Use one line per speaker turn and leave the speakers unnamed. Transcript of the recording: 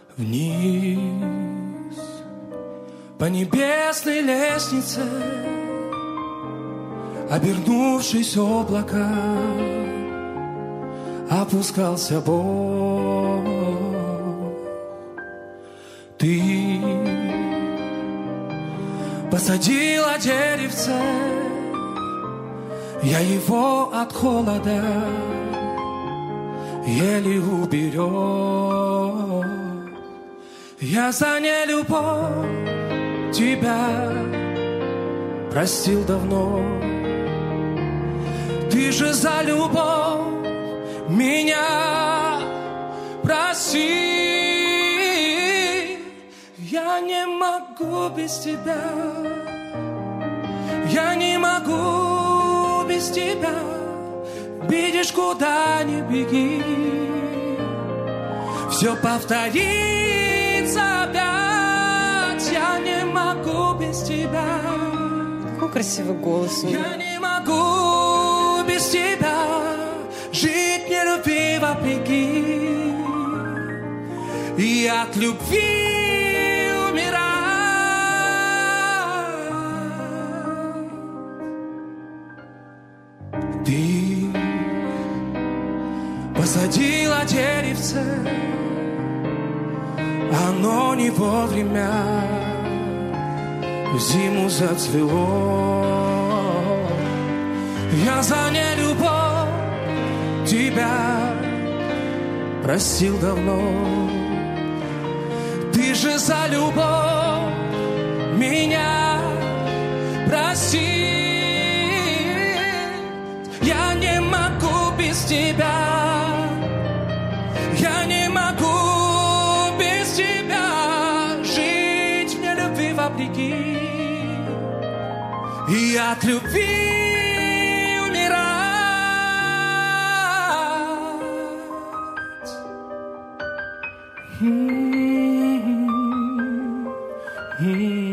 вниз по небесной лестнице, обернувшись облака, опускался Бог. Ты посадила деревце, я его от холода еле уберег. Я за нелюбовь тебя простил давно. Ты же за любовь меня прости. Я не могу без тебя, я не могу без тебя. Видишь, куда ни беги, все повторится опять. Я не могу без тебя.
Какой красивый голос.
Я не могу без тебя жить, не любви вопреки, и от любви умирать. Ты посадила деревце, оно не вовремя в зиму зацвело. Я за нелюбовь тебя простил давно. Ты же за любовь меня прости. Я не могу без тебя, я не могу без тебя жить, мне любви вопреки, и от любви умирать.